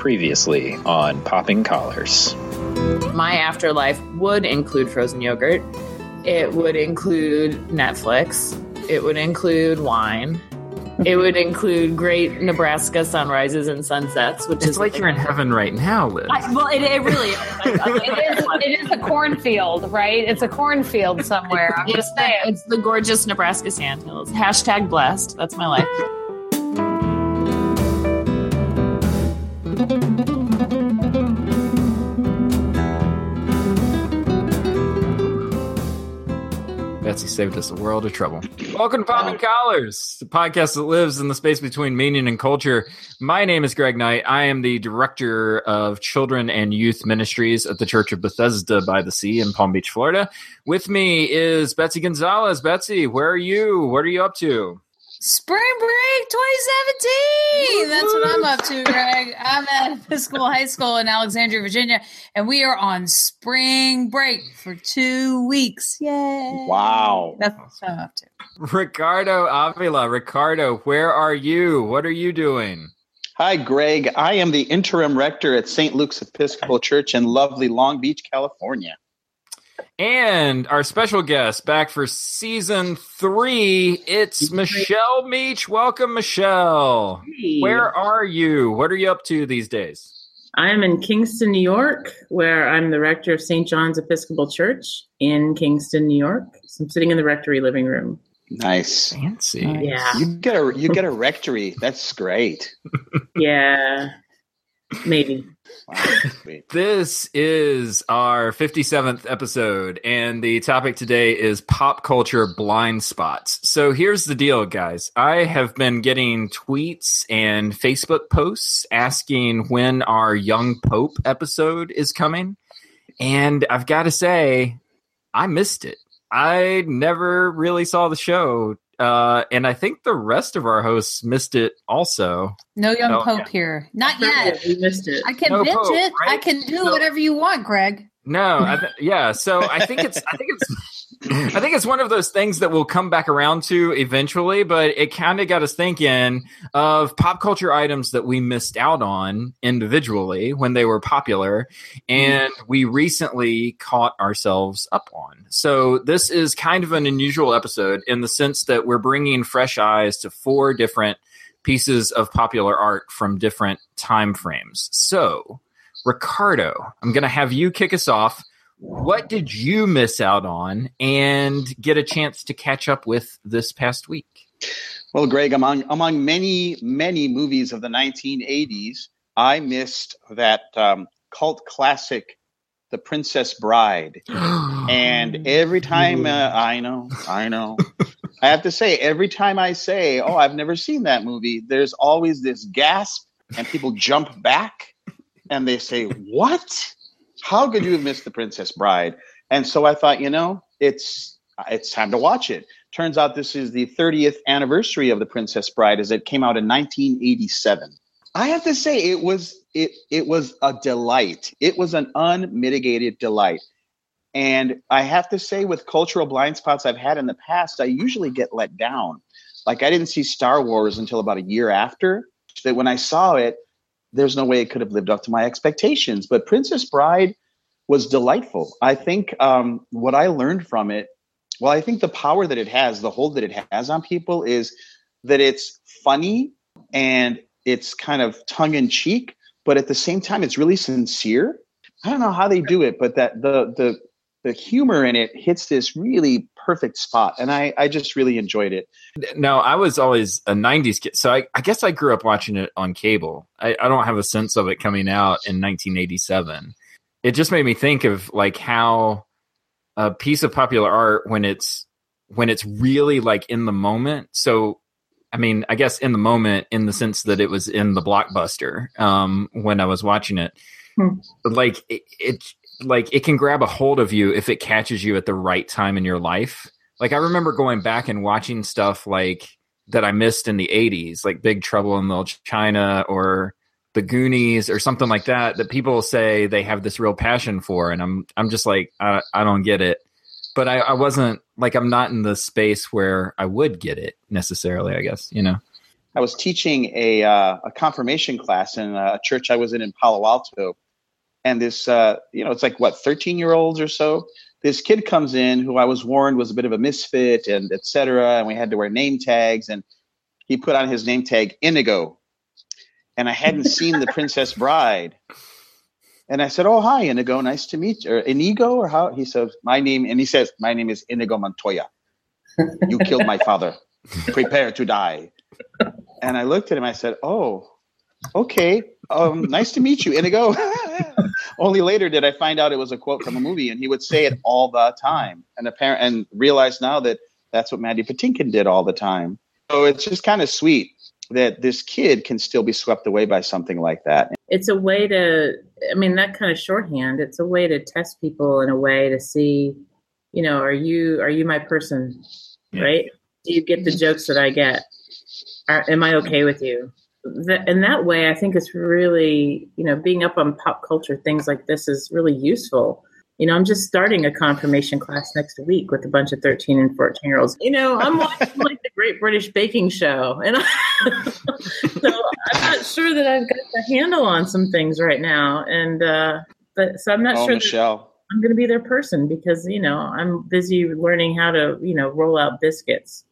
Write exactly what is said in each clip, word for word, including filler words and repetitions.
Previously on Popping Collars. My afterlife would include frozen yogurt. It would include Netflix. It would include wine. It would include great Nebraska sunrises and sunsets, which it's is like you're in heaven right now, Liz. I, well, it, it really is. I, I, it is. It is a cornfield, right? It's a cornfield somewhere. I'm just saying. It's the gorgeous Nebraska sandhills. Hashtag blessed. That's my life. Betsy saved us a world of trouble. Welcome to Popping Collars, the podcast that lives in the space between meaning and culture. My name is Greg Knight. I am the director of children and youth ministries at the Church of Bethesda by the Sea in Palm Beach, Florida. With me is Betsy Gonzalez. Betsy, where are you? What are you up to? Spring break twenty seventeen. That's what I'm up to, Greg. I'm at Episcopal High School in Alexandria, Virginia, and we are on spring break for two weeks. Yay. Wow. That's what I'm up to. Ricardo Avila. Ricardo, where are you? What are you doing? Hi, Greg. I am the interim rector at Saint Luke's Episcopal Church in lovely Long Beach, California. And our special guest back for season three, it's Michelle Meach. Welcome, Michelle. Hey. Where are you? What are you up to these days? I'm in Kingston, New York, where I'm the rector of Saint John's Episcopal Church in Kingston, New York. So I'm sitting in the rectory living room. Nice. Fancy. Yeah. You get a you get a rectory. That's great. Yeah. Maybe. Wow, sweet. This is our fifty-seventh episode, and the topic today is pop culture blind spots. So here's the deal, guys. I have been getting tweets and Facebook posts asking when our Young Pope episode is coming, and I've got to say, I missed it. I never really saw the show. Uh, and I think the rest of our hosts missed it also. No young Oh, Pope yeah. here. Not yet. We missed it. I can No binge Pope, it. right? I can do No. whatever you want, Greg. No, I th- yeah. So I think it's, I think it's, I think it's one of those things that we'll come back around to eventually. But it kind of got us thinking of pop culture items that we missed out on individually when they were popular, and we recently caught ourselves up on. So this is kind of an unusual episode in the sense that we're bringing fresh eyes to four different pieces of popular art from different time frames. So, Ricardo, I'm going to have you kick us off. What did you miss out on and get a chance to catch up with this past week? Well, Greg, among among many many movies of the nineteen eighties, I missed that um, cult classic, The Princess Bride. And every time uh, I know, I know, I have to say, every time I say, "Oh, I've never seen that movie," there's always this gasp, and people jump back. And they say, "What? How could you have missed The Princess Bride?" And so I thought, you know, it's it's time to watch it. Turns out this is the thirtieth anniversary of The Princess Bride, as it came out in nineteen eighty-seven. I have to say, it was it it was a delight. It was an unmitigated delight. And I have to say, with cultural blind spots I've had in the past, I usually get let down. Like, I didn't see Star Wars until about a year after. That when I saw it, there's no way it could have lived up to my expectations. But Princess Bride was delightful. I think um, what I learned from it, well, I think the power that it has, the hold that it has on people, is that it's funny and it's kind of tongue-in-cheek, but at the same time, it's really sincere. I don't know how they do it, but that the the the humor in it hits this really perfect spot, and I, I just really enjoyed it. No, I was always a nineties kid, so I, I guess I grew up watching it on cable. I, I don't have a sense of it coming out in nineteen eighty-seven. It just made me think of like how a piece of popular art, when it's when it's really like in the moment. So, I mean, I guess in the moment in the sense that it was in the blockbuster um, when I was watching it. Hmm. Like it, it like it can grab a hold of you if it catches you at the right time in your life. Like I remember going back and watching stuff like that I missed in the eighties, like Big Trouble in Little China or The Goonies or something like that, that people say they have this real passion for. And I'm, I'm just like, I, I don't get it. But I, I wasn't like, I'm not in the space where I would get it necessarily, I guess, you know? I was teaching a uh, a confirmation class in a church I was in in Palo Alto, and this uh, you know it's like what thirteen year olds or so. This kid comes in who I was warned was a bit of a misfit and et cetera. And we had to wear name tags, and he put on his name tag Inigo, and I hadn't seen The Princess Bride. And I said, "Oh, hi, Inigo. Nice to meet you." Or Inigo, or how? He says, "My name," and he says, "My name is Inigo Montoya. You killed my father. Prepare to die." And I looked at him. I said, "Oh, okay. Um, nice to meet you, Inigo." Only later did I find out it was a quote from a movie, and he would say it all the time. And apparent and realize now that that's what Mandy Patinkin did all the time. So it's just kind of sweet that this kid can still be swept away by something like that. It's a way to, I mean, that kind of shorthand, it's a way to test people in a way to see, you know, are you, are you my person, Yeah. right? Do you get the jokes that I get? Are, am I okay with you? That, and that way, I think it's really, you know, being up on pop culture, things like this is really useful. You know, I'm just starting a confirmation class next week with a bunch of thirteen and fourteen year olds. You know, I'm watching like the Great British Baking Show. And I, so I'm not sure that I've got the handle on some things right now. And, uh, but so I'm not Oh, sure Michelle. that I'm going to be their person because, you know, I'm busy learning how to, you know, roll out biscuits.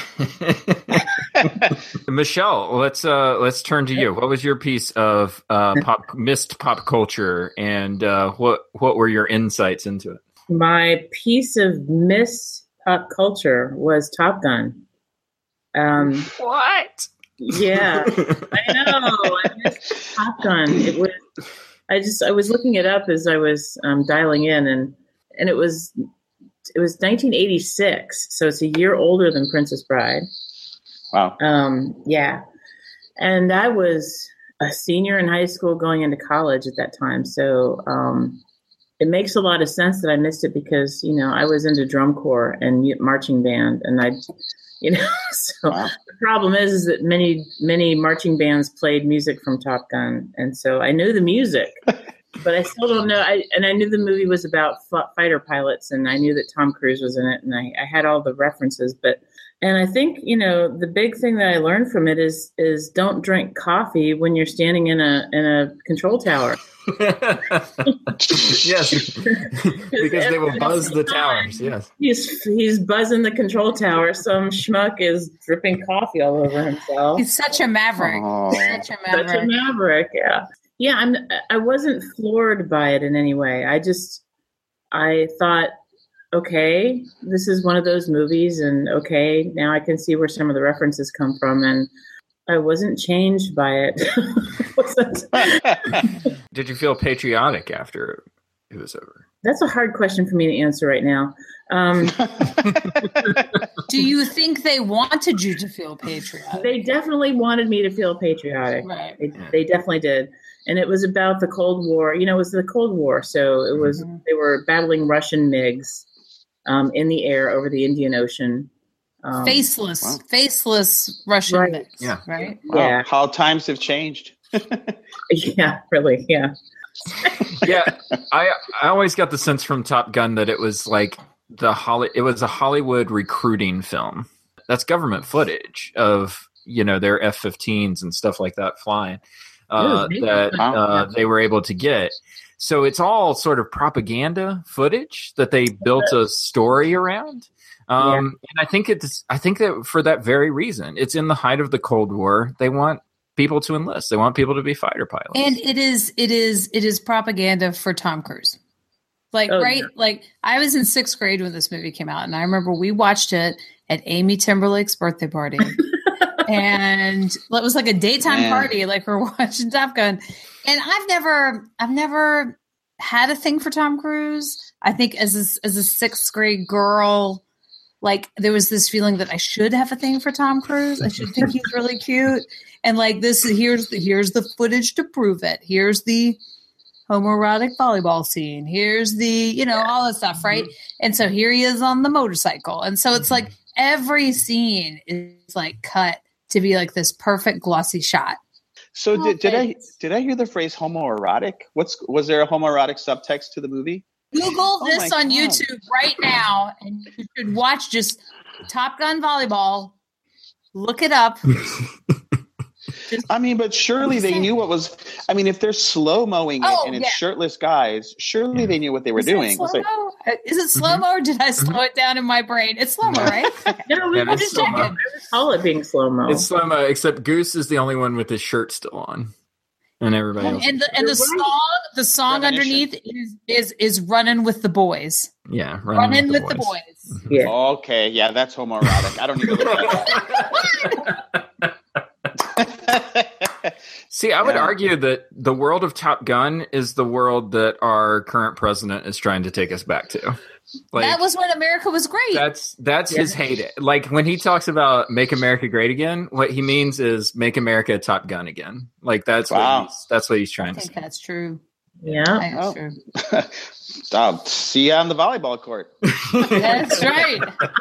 Michelle, let's uh let's turn to you. What was your piece of uh pop missed pop culture, and uh what what were your insights into it? My piece of miss pop culture was Top Gun. Um, What? yeah, I know. I missed Top Gun. It was. I just I was looking it up as I was um, dialing in, and and it was it was nineteen eighty-six, so it's a year older than Princess Bride. Wow. Um, yeah. And I was a senior in high school going into college at that time. So um, it makes a lot of sense that I missed it because, you know, I was into drum corps and marching band. And I, you know, so Wow. the problem is, is that many, many marching bands played music from Top Gun. And so I knew the music, but I still don't know. I, and I knew the movie was about f- fighter pilots, and I knew that Tom Cruise was in it. And I, I had all the references, but And I think, you know, the big thing that I learned from it is is don't drink coffee when you're standing in a in a control tower. Yes, because they will buzz the towers. Yes, He's he's buzzing the control tower. Some schmuck is dripping coffee all over himself. He's such a maverick. Oh. Such a maverick. Such a maverick, yeah. Yeah, I'm I wasn't floored by it in any way. I just I thought, okay, this is one of those movies, and okay, now I can see where some of the references come from, and I wasn't changed by it. Did you feel patriotic after it was over? That's a hard question for me to answer right now. Um, Do you think they wanted you to feel patriotic? they definitely wanted me to feel patriotic. Right. They, they definitely did. And it was about the Cold War. You know, it was the Cold War. So it was, Mhm. they were battling Russian MiGs um, in the air over the Indian Ocean. Um, Faceless, Wow. faceless Russian Right. mix, Yeah. right? Wow, Yeah. how times have changed. Yeah, really. Yeah. Yeah, I I always got the sense from Top Gun that it was like the Holly. It was a Hollywood recruiting film. That's government footage of, you know, their F fifteens and stuff like that flying uh, Really? that Wow. uh, they were able to get. So it's all sort of propaganda footage that they built a story around. Um, And I think it's I think that for that very reason, it's in the height of the Cold War. They want people to enlist. They want people to be fighter pilots. And it is, it is, it is propaganda for Tom Cruise. Like, Oh, right? yeah. Like, I was in sixth grade when this movie came out, and I remember we watched it at Amy Timberlake's birthday party. And it was like a daytime Man. party, like we're watching Top Gun. And I've never, I've never had a thing for Tom Cruise. I think as a, as a sixth grade girl, like there was this feeling that I should have a thing for Tom Cruise. I should think he's really cute. And like this, here's the here's the footage to prove it. Here's the homoerotic volleyball scene. Here's the, you know, all that stuff, right? And so here he is on the motorcycle. And so it's like every scene is like cut to be like this perfect glossy shot. So Oh, did, did I thanks. did I hear the phrase homoerotic? What's was there a homoerotic subtext to the movie? Google Oh this my on God. YouTube right now, and you should watch just Top Gun volleyball. Look it up. just, I mean, but surely they knew what was. I mean, if they're slow mowing it Oh, and it's yeah. shirtless guys, surely Yeah. they knew what they were Is doing. it It's like, slow-mo? Is it slow mo or did I slow it down in my brain? It's slow mo, right? Okay. no, we Yeah, were it's just slow-mo. checking. I recall it being slow mo. It's slow mo, except Goose is the only one with his shirt still on, and everybody else. And the and the You're right. song, the song Premonition. underneath is is is running with the boys. yeah, Running, running with the boys. Yeah. okay, yeah, that's homoerotic. I don't need to look that up. See, I would Yeah. argue that the world of Top Gun is the world that our current president is trying to take us back to. Like, That was when America was great. that's that's Yeah. his heyday. Like when he talks about "Make America Great Again," what he means is "Make America Top Gun again." Like that's Wow. what he's, that's what he's I trying to think say. that's true. Yeah. I think that's Oh. true. I'll see you on the volleyball court. That's right.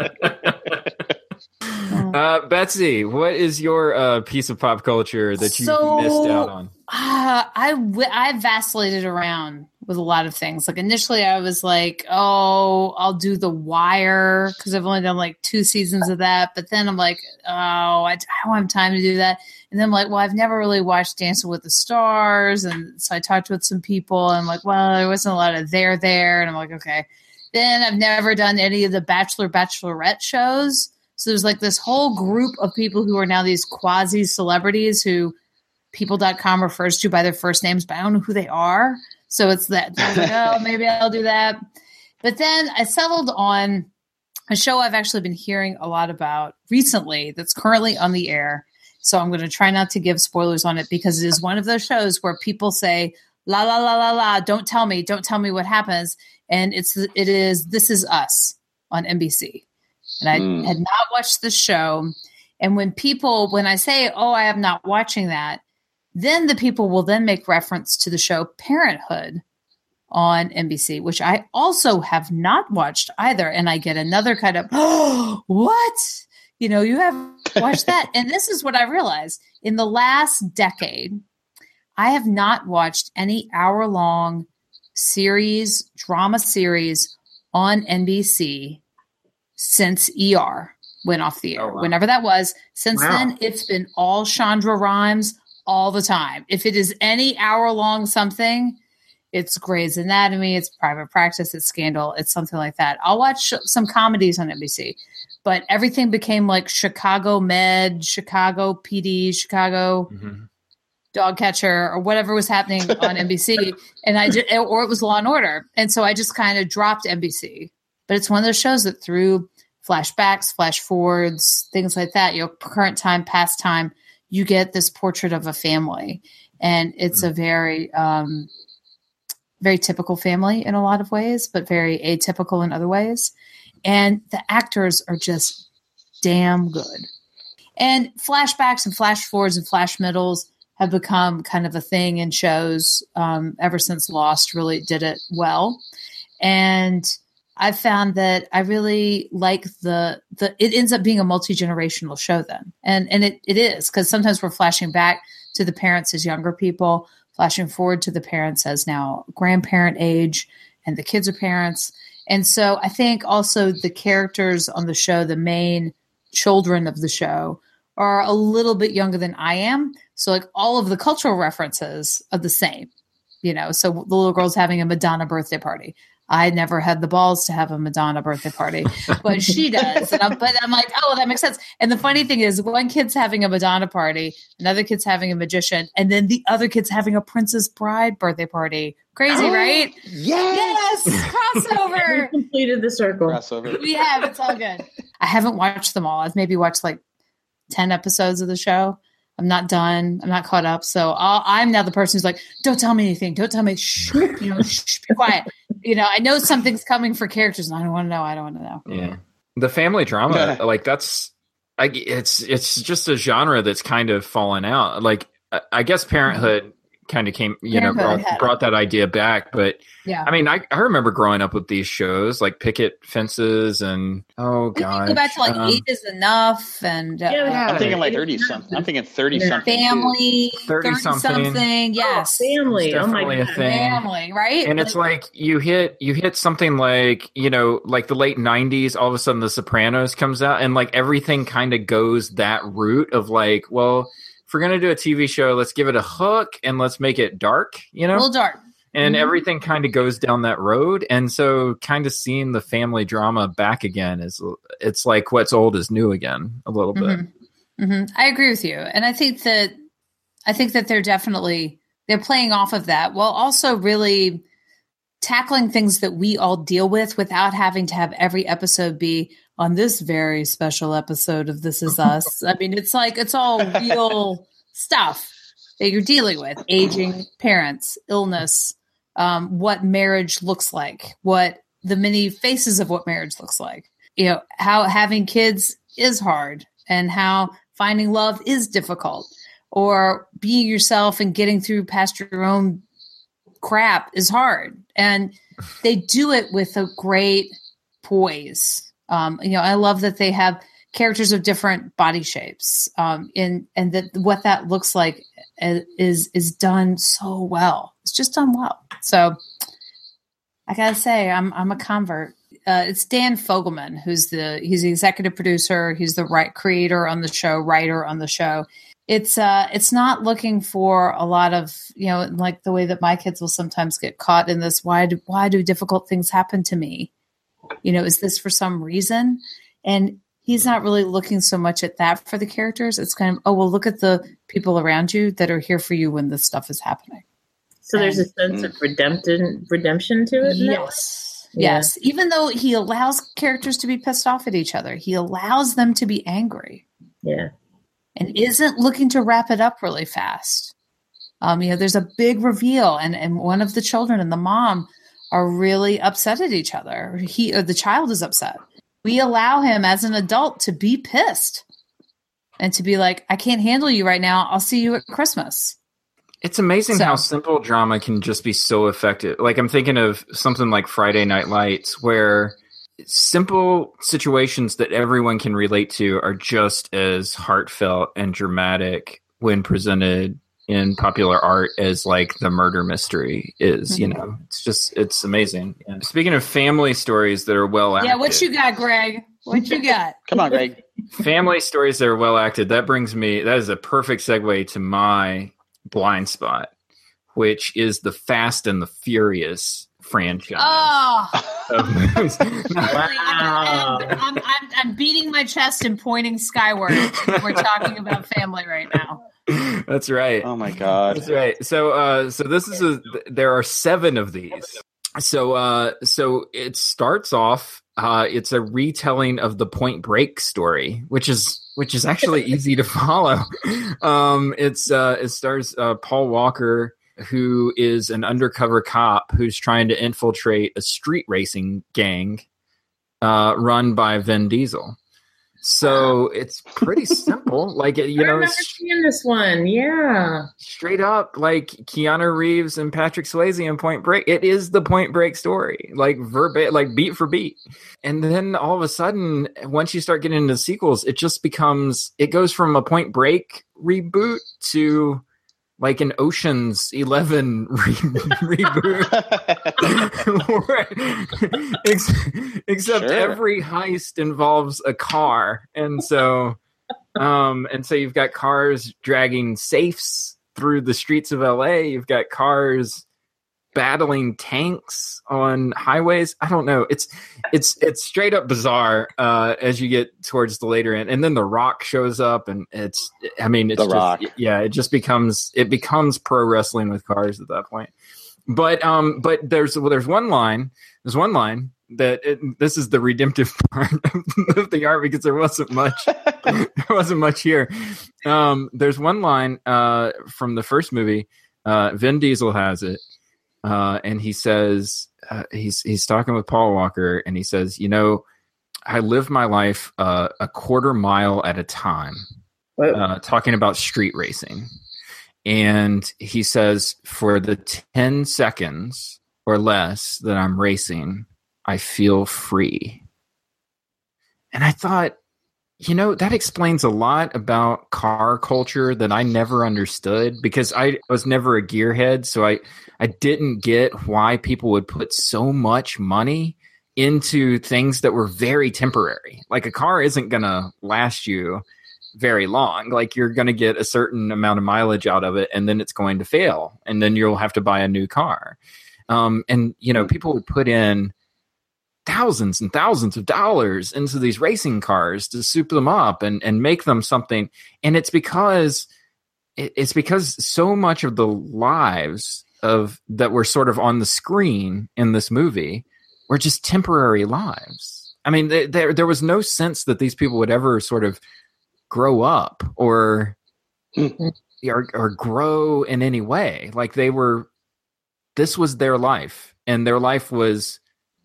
Uh, Betsy, what is your uh, piece of pop culture that you So- missed out on? Uh, I w- I vacillated around with a lot of things. Like initially, I was like, "Oh, I'll do The Wire" because I've only done like two seasons of that. But then I'm like, "Oh, I, I don't have time to do that." And then I'm like, "Well, I've never really watched Dancing with the Stars," and so I talked with some people, and I'm like, "Well, there wasn't a lot of there there," and I'm like, "Okay." Then I've never done any of the Bachelor Bachelorette shows. So there's like this whole group of people who are now these quasi celebrities who people dot com refers to by their first names, but I don't know who they are. So it's that, I was like, oh, maybe I'll do that. But then I settled on a show I've actually been hearing a lot about recently that's currently on the air. So I'm going to try not to give spoilers on it because it is one of those shows where people say, la, la, la, la, la, don't tell me, don't tell me what happens. And it's, it is, This Is Us on N B C. And I Mm. had not watched the show. And when people, when I say, oh, I am not watching that, then the people will then make reference to the show Parenthood on N B C, which I also have not watched either. And I get another kind of, oh, what? You know, you have watched that. And this is what I realized. In the last decade, I have not watched any hour long series, drama series on N B C since E R went off the air. Oh, wow. Whenever that was. Since Wow. then, it's been all Chandra Rhimes all the time. If it is any hour long something, it's Grey's Anatomy, it's Private Practice, it's Scandal, it's something like that. I'll watch some comedies on N B C, but everything became like Chicago Med, Chicago P D, Chicago Mhm. Dog Catcher, or whatever was happening on N B C, and I just, or it was Law and Order, and so I just kind of dropped N B C. But it's one of those shows that through flashbacks, flash forwards, things like that, you know, current time, past time, you get this portrait of a family, and it's a very, um, very typical family in a lot of ways, but very atypical in other ways. And the actors are just damn good. And flashbacks and flash forwards and flash middles have become kind of a thing in shows um, ever since Lost really did it well. And I found that I really like the the it ends up being a multi-generational show then. And and it, it is, because sometimes we're flashing back to the parents as younger people, flashing forward to the parents as now grandparent age, and the kids are parents. And so I think also the characters on the show, the main children of the show, are a little bit younger than I am. So like all of the cultural references are the same, you know, so the little girl's having a Madonna birthday party. I never had the balls to have a Madonna birthday party, but she does. And I'm, but I'm like, oh, that makes sense. And the funny thing is, one kid's having a Madonna party, another kid's having a magician, and then the other kid's having a Princess Bride birthday party. Crazy, right? Yes. Yes, crossover. We completed the circle. Crossover. We have. It's all good. I haven't watched them all. I've maybe watched like ten episodes of the show. I'm not done. I'm not caught up. So I'll, I'm now the person who's like, don't tell me anything. Don't tell me. Shh, you know, shh, be quiet. You know, I know something's coming for characters, and I don't want to know. I don't want to know. Yeah, the family drama, Yeah. like that's, I, it's it's just a genre that's kind of fallen out. Like I, I guess Parenthood kind of came, you know, Parenthood brought, had brought that idea back. But Yeah. I mean, I, I remember growing up with these shows like Picket Fences and oh We can god, go back to like um, Eight is Enough and uh, Yeah, I'm thinking like Yeah. thirty something. I'm thinking thirty something. Family, thirty something. something. Yes. Oh, family. It's Oh my definitely a god. thing. Family, right? And it's like you hit you hit something like, you know, like the late nineties, all of a sudden The Sopranos comes out and like everything kind of goes that route of like, well, if we're gonna do a T V show, let's give it a hook and let's make it dark, you know, A little dark. and Mhm. everything kind of goes down that road. And so, kind of seeing the family drama back again is it's like what's old is new again a little bit. Mm-hmm. Mm-hmm. I agree with you, and I think that I think that they're definitely they're playing off of that while also really tackling things that we all deal with without having to have every episode be on this very special episode of This Is Us. I mean, it's like it's all real stuff that you're dealing with: aging parents, illness, um, what marriage looks like, what the many faces of what marriage looks like. You know, how having kids is hard, and how finding love is difficult, or being yourself and getting through past your own crap is hard. And they do it with a great poise. Um, you know, I love that they have characters of different body shapes, um, and and that what that looks like is is done so well. It's just done well. So I gotta say, I'm I'm a convert. Uh, it's Dan Fogelman who's the he's the executive producer. He's the right creator on the show, writer on the show. It's uh, it's not looking for a lot of, you know, like the way that my kids will sometimes get caught in this. Why do why do difficult things happen to me? You know, is this for some reason? And he's not really looking so much at that for the characters. It's kind of, oh, well, look at the people around you that are here for you when this stuff is happening. So there's a sense of redemption, redemption to it. Yes. Yeah. Yes. Even though he allows characters to be pissed off at each other, he allows them to be angry. Yeah. And isn't looking to wrap it up really fast. Um, you know, there's a big reveal, and, and one of the children and the mom are really upset at each other. He or the child is upset. We allow him as an adult to be pissed and to be like, I can't handle you right now. I'll see you at Christmas. It's amazing So- how simple drama can just be so effective. Like, I'm thinking of something like Friday Night Lights, where simple situations that everyone can relate to are just as heartfelt and dramatic when presented in popular art as like the murder mystery is. You know, it's just it's amazing. Yeah. Speaking of family stories that are well acted, Yeah, what you got, Greg? What you got? Come on, Greg. family stories that are well acted, that brings me that is a perfect segue to my blind spot, which is the Fast and the Furious franchise. Oh, of movies. really? I'm, I'm, I'm, I'm beating my chest and pointing skyward. We're talking about family right now. That's right. Oh my God. That's right. So, uh, so this is a. There are seven of these. So, uh, so it starts off. Uh, it's a retelling of the Point Break story, which is which is actually easy to follow. Um, it's uh, it stars uh, Paul Walker, who is an undercover cop who's trying to infiltrate a street racing gang uh, run by Vin Diesel. So it's pretty simple. Like, you I know, remember it's seeing this one. Yeah. straight up like Keanu Reeves and Patrick Swayze in Point Break. It is the Point Break story, like verbatim, like beat for beat. And then all of a sudden, once you start getting into sequels, it just becomes, it goes from a Point Break reboot to like an Ocean's Eleven re- reboot. Ex- except Sure. every heist involves a car. And so, um, and so you've got cars dragging safes through the streets of L A. You've got cars battling tanks on highways. I don't know. It's it's it's straight up bizarre uh, as you get towards the later end, and then The Rock shows up, and it's. I mean, it's The just, Rock. yeah. It just becomes it becomes pro wrestling with cars at that point. But um, but there's well, there's one line. There's one line that it, this is the redemptive part of the art, because there wasn't much. there wasn't much here. Um, there's one line uh, from the first movie. Uh, Vin Diesel has it. Uh, and he says, uh, he's he's talking with Paul Walker, and he says, you know, I live my life uh, a quarter mile at a time, uh, talking about street racing. And he says, for the ten seconds or less that I'm racing, I feel free. And I thought, you know, that explains a lot about car culture that I never understood, because I was never a gearhead. So I, I didn't get why people would put so much money into things that were very temporary. Like, a car isn't going to last you very long. Like you're going to get a certain amount of mileage out of it, and then it's going to fail, and then you'll have to buy a new car. Um, and you know, people would put in thousands and thousands of dollars into these racing cars to soup them up and, and make them something. And it's because it's because so much of the lives of that were sort of on the screen in this movie were just temporary lives. I mean, they, there there was no sense that these people would ever sort of grow up or, or or grow in any way. Like they were, this was their life, and their life was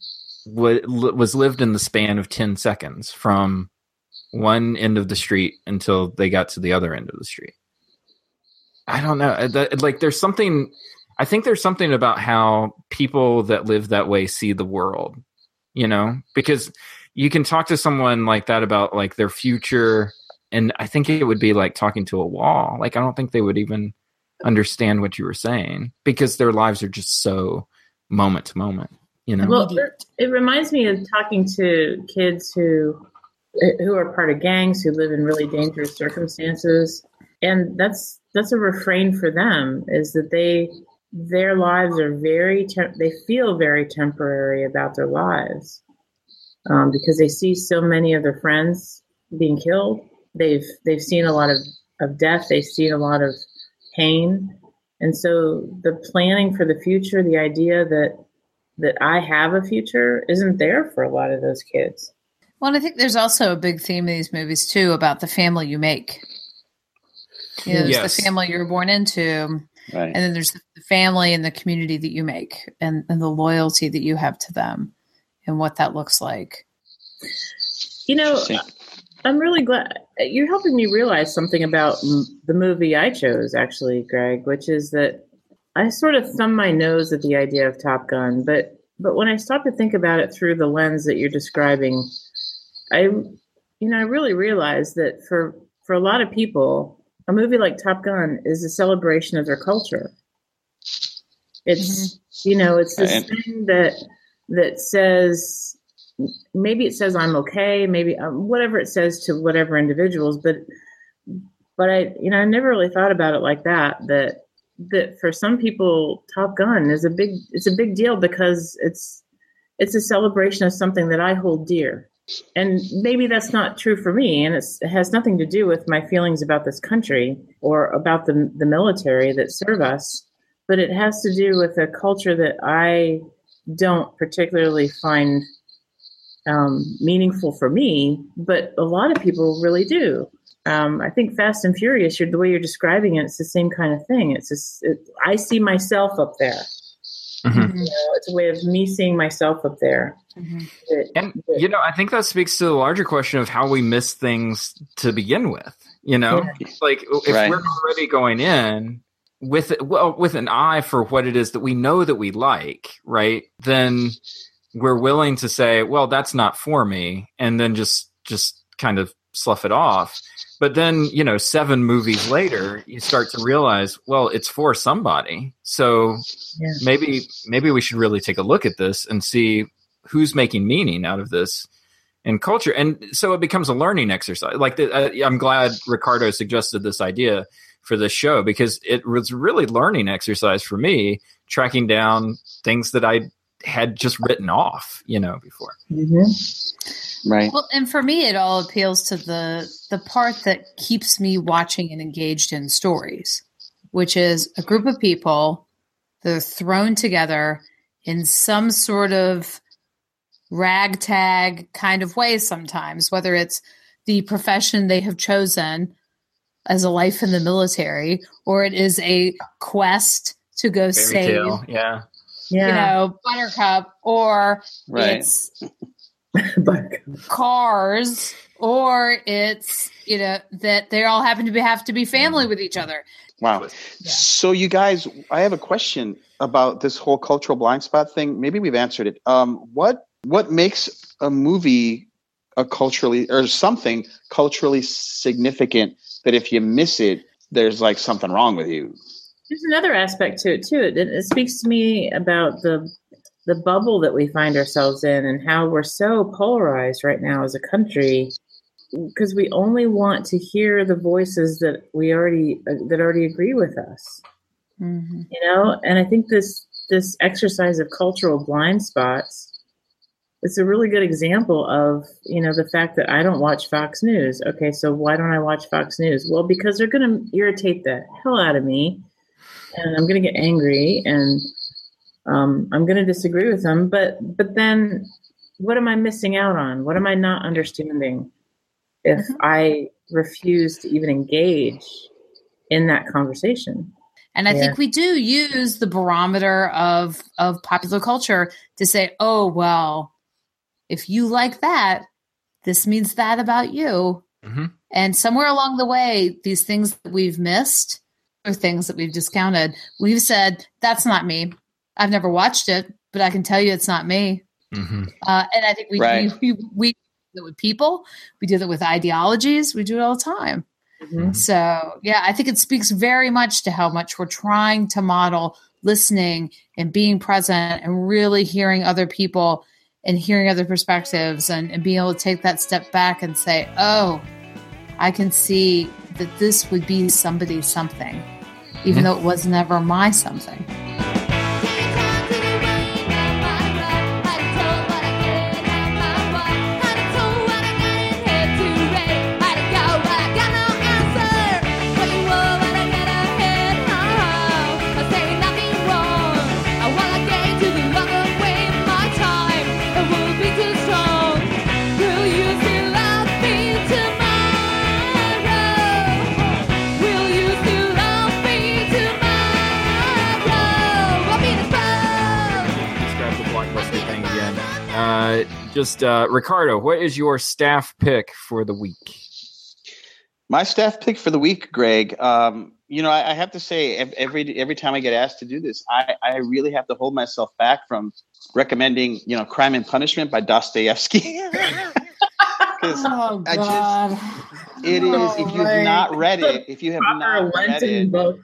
was lived in the span of ten seconds from one end of the street until they got to the other end of the street. I don't know. Like there's something, I think there's something about how people that live that way see the world, you know, because you can talk to someone like that about like their future. And I think it would be like talking to a wall. Like, I don't think they would even understand what you were saying because their lives are just so moment to moment. You know? Well, it, it reminds me of talking to kids who who are part of gangs who live in really dangerous circumstances, and that's that's a refrain for them is that they their lives are very te- they feel very temporary about their lives um, because they see so many of their friends being killed. They've they've seen a lot of, of death. They've seen a lot of pain, and so the planning for the future, the idea that that I have a future isn't there for a lot of those kids. Well, and I think there's also a big theme in these movies too about the family you make. You know, there's yes. the family you're born into, right. and then there's the family and the community that you make, and, and the loyalty that you have to them, and what that looks like. You know, I'm really glad you're helping me realize something about the movie I chose, actually, Greg, which is that I sort of thumb my nose at the idea of Top Gun, but but when I stop to think about it through the lens that you're describing, I, you know, I really realize that for for a lot of people, a movie like Top Gun is a celebration of their culture. It's mm-hmm. you know, it's this thing that that says maybe it says I'm okay, maybe um, whatever it says to whatever individuals, but but I you know I never really thought about it like that. That. that for some people, Top Gun is a big, it's a big deal because it's, it's a celebration of something that I hold dear. And maybe that's not true for me. And it's, it has nothing to do with my feelings about this country or about the, the military that serve us, but it has to do with a culture that I don't particularly find um, meaningful for me, but a lot of people really do. Um, I think Fast and Furious, you're, the way you're describing it, it's the same kind of thing. It's just, it, I see myself up there. Mm-hmm. You know, it's a way of me seeing myself up there. Mm-hmm. It, and, it, you know, I think that speaks to the larger question of how we miss things to begin with. You know, yeah. like if right. we're already going in with, well, with an eye for what it is that we know that we like, right? Then we're willing to say, well, that's not for me. And then just, just kind of slough it off. But then, you know, seven movies later, you start to realize, well, it's for somebody. So yeah. maybe maybe we should really take a look at this and see who's making meaning out of this in culture. And so it becomes a learning exercise. Like the, uh, I'm glad Ricardo suggested this idea for this show because it was really learning exercise for me, tracking down things that I had just written off, you know, before. Mm-hmm. Right. Well, and for me, it all appeals to the the part that keeps me watching and engaged in stories, which is a group of people that are thrown together in some sort of ragtag kind of way sometimes, whether it's the profession they have chosen as a life in the military, or it is a quest to go Fairy save, tale. yeah, you yeah. know, Buttercup, or right. it's cars, or it's, you know, that they all happen to be have to be family with each other. Wow. Yeah. So you guys, I have a question about this whole cultural blind spot thing. Maybe we've answered it. Um, what what makes a movie a culturally or something culturally significant that if you miss it, there's like something wrong with you? There's another aspect to it too. It, it speaks to me about the the bubble that we find ourselves in and how we're so polarized right now as a country. because we only want to hear the voices that we already uh, that already agree with us. Mm-hmm. You know, and I think this this exercise of cultural blind spots, it's a really good example of, you know, the fact that I don't watch Fox News. Okay, so why don't I watch Fox News? Well, because they're going to irritate the hell out of me, and I'm going to get angry, and um, I'm going to disagree with them. But but then, what am I missing out on? What am I not understanding if mm-hmm. I refuse to even engage in that conversation? And I yeah. think we do use the barometer of of popular culture to say, oh, well, if you like that, this means that about you. Mm-hmm. And somewhere along the way, these things that we've missed or things that we've discounted, we've said, that's not me. I've never watched it, but I can tell you it's not me. Mm-hmm. Uh, and I think we, right. we, we, we do it with people. We do that with ideologies. We do it all the time. Mm-hmm. So, yeah, I think it speaks very much to how much we're trying to model listening and being present and really hearing other people and hearing other perspectives and, and being able to take that step back and say, oh, I can see that this would be somebody's something, even mm-hmm. though it was never my something. Uh, just uh, Ricardo, what is your staff pick for the week? My staff pick for the week, Greg. Um, you know, I, I have to say, every every time I get asked to do this, I, I really have to hold myself back from recommending, you know, Crime and Punishment by Dostoevsky. Oh, I God. just, it is. Oh, if you've right. not read it, if you have not read it, book.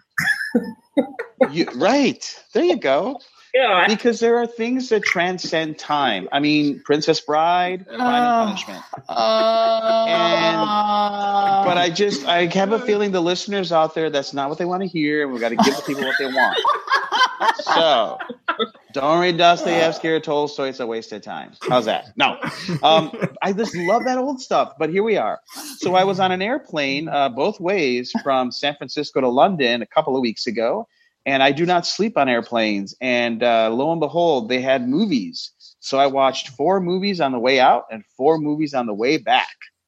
you, right there, you go. Yeah. Because there are things that transcend time. I mean, Princess Bride, Crime and Punishment. Uh, and, but I just, I have a feeling the listeners out there, that's not what they want to hear. And we've got to give the people what they want. So don't read Dostoevsky or Tolstoy. It's a waste of time. How's that? No. Um, I just love that old stuff. But here we are. So I was on an airplane uh, both ways from San Francisco to London a couple of weeks ago. And I do not sleep on airplanes. And uh, lo and behold, they had movies. So I watched four movies on the way out and four movies on the way back.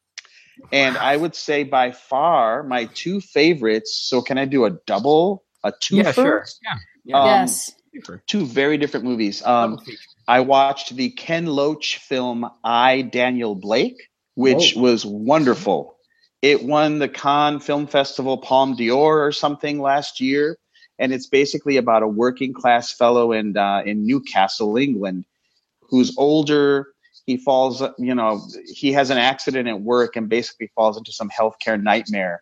And I would say by far my two favorites. So can I do a double, a twofer? Yeah, sure. Yeah. yeah. Um, yes. Two very different movies. Um, I watched the Ken Loach film I, Daniel Blake, which Whoa. was wonderful. It won the Cannes Film Festival Palme d'Or or something last year. And it's basically about a working class fellow in uh, in Newcastle, England, who's older. He falls, you know, he has an accident at work and basically falls into some healthcare nightmare.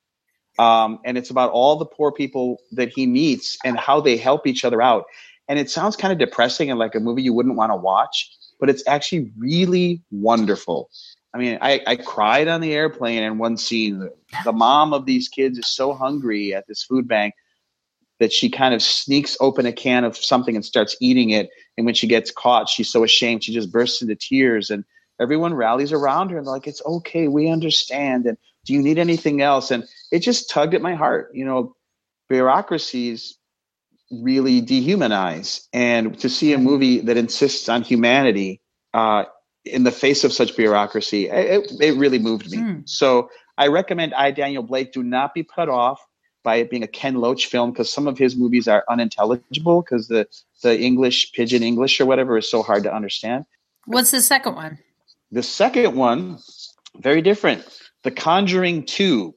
Um, and it's about all the poor people that he meets and how they help each other out. And it sounds kind of depressing and like a movie you wouldn't want to watch, but it's actually really wonderful. I mean, I, I cried on the airplane in one scene. The, the mom of these kids is so hungry at this food bank that she kind of sneaks open a can of something and starts eating it. And when she gets caught, she's so ashamed, she just bursts into tears. And everyone rallies around her and they're like, it's okay, we understand. And do you need anything else? And it just tugged at my heart. You know, bureaucracies really dehumanize. And to see a movie that insists on humanity uh, in the face of such bureaucracy, it, it really moved me. Mm. So I recommend I, Daniel Blake. Do not be put off by it being a Ken Loach film, because some of his movies are unintelligible because the, the English, pidgin English or whatever is so hard to understand. What's the second one? The second one, very different. The Conjuring two.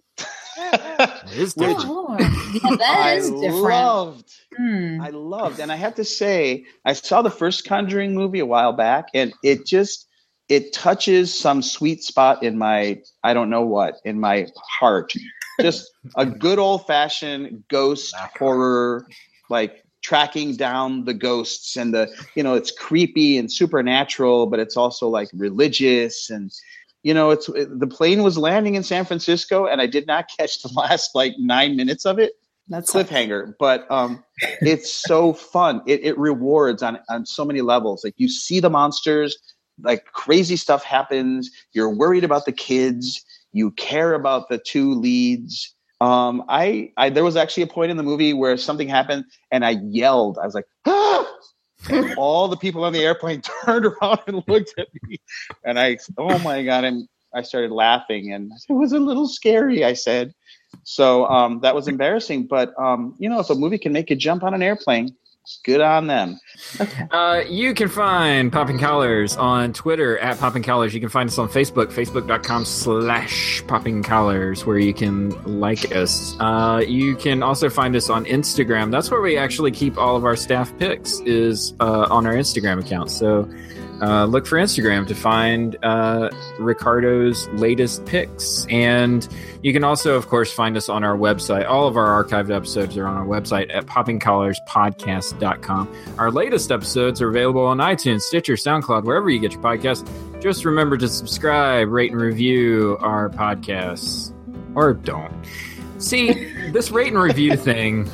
It is different. Oh, yeah, that is I different. Loved, hmm. I loved. And I have to say, I saw the first Conjuring movie a while back, and it just, it touches some sweet spot in my, I don't know what, in my heart. Just a good old-fashioned ghost horror, like tracking down the ghosts, and the, you know, it's creepy and supernatural, but it's also like religious, and you know, it's the plane was landing in San Francisco, and I did not catch the last like nine minutes of it. That's Cliffhanger, but um, it's so fun. It, it rewards on on so many levels. Like you see the monsters, like crazy stuff happens. You're worried about the kids. You care about the two leads. Um, I, I there was actually a point in the movie where something happened, and I yelled. I was like, ah! And all the people on the airplane turned around and looked at me, and I, oh my god! And I started laughing, and it was a little scary. I said. So um, that was embarrassing, but um, you know, if a movie can make you jump on an airplane, good on them. Okay. Uh, you can find Popping Collars on Twitter at Popping Collars. You can find us on Facebook, facebook.com slash Popping Collars, where you can like us. Uh, you can also find us on Instagram. That's where we actually keep all of our staff picks, is uh, on our Instagram account. So uh, look for Instagram to find uh, Ricardo's latest picks. And you can also, of course, find us on our website. All of our archived episodes are on our website at popping collars podcast dot com. Our latest episodes are available on iTunes, Stitcher, SoundCloud, wherever you get your podcasts. Just remember to subscribe, rate, and review our podcasts. Or don't. See, this rate and review thing,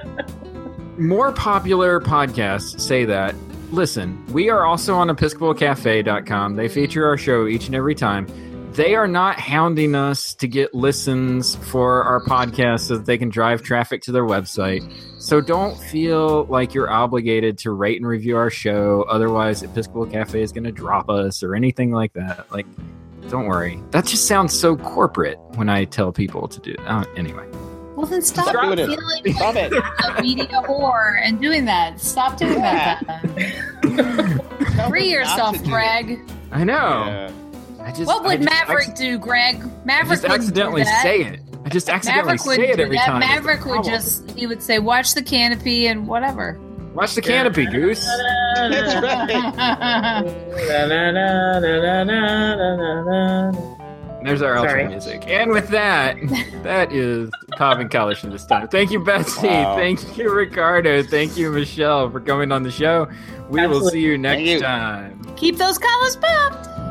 more popular podcasts say that. Listen, we are also on episcopal cafe dot com. They feature our show each and every time. They are not hounding us to get listens for our podcast so that they can drive traffic to their website. So don't feel like you're obligated to rate and review our show. Otherwise, Episcopal Cafe is going to drop us or anything like that. Like, don't worry. That just sounds so corporate when I tell people to do it. Uh, anyway. Well, then stop, Stop doing it. feeling Stop like it. a media whore and doing that. Stop doing that. Tell Free them not yourself, to do it. Greg. I know. Yeah. I just, What I would just Maverick acc- do, Greg? I Maverick just wouldn't accidentally do that. say it. I just accidentally Maverick say wouldn't it do every that. time. Maverick would Problem. just, he would say, watch the canopy and whatever. Watch the canopy, Goose. That's right. There's our Sorry. outro music. And with that, that is Popping Collars for this time. Thank you, Betsy. Wow. Thank you, Ricardo. Thank you, Michelle, for coming on the show. We will Absolutely. see you next Thank you. time. Keep those collars popped.